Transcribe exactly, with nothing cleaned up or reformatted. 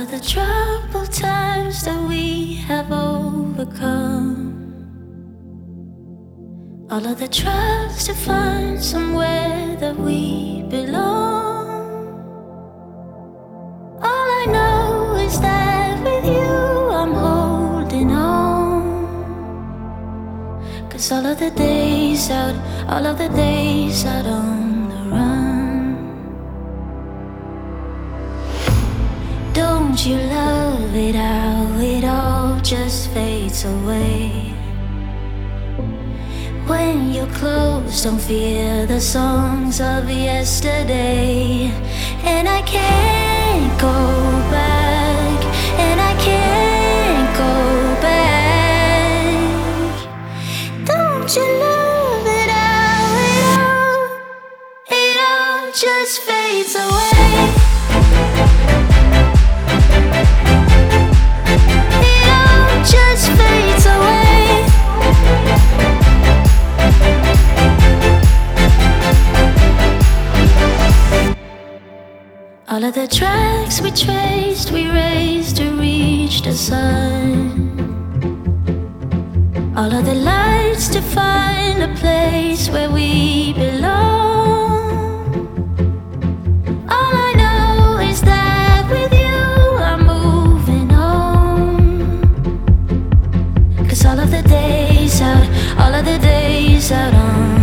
of the troubled times that we have overcome, all of the tries to find somewhere that we belong. All I know is that with you I'm holding on. 'Cause all of the days out, all of the days out on the run. Don't you love it how it all just fades away? When you're close, don't fear the songs of yesterday. And I can't go back, and I can't go back. Don't you love it how it all, it all just fades away? It all just fades away. All of the tracks we traced, we raced to reach the sun. All of the lights to find a place where we belong. All I know is that with you I'm moving on. 'Cause all of the days out, all of the days out on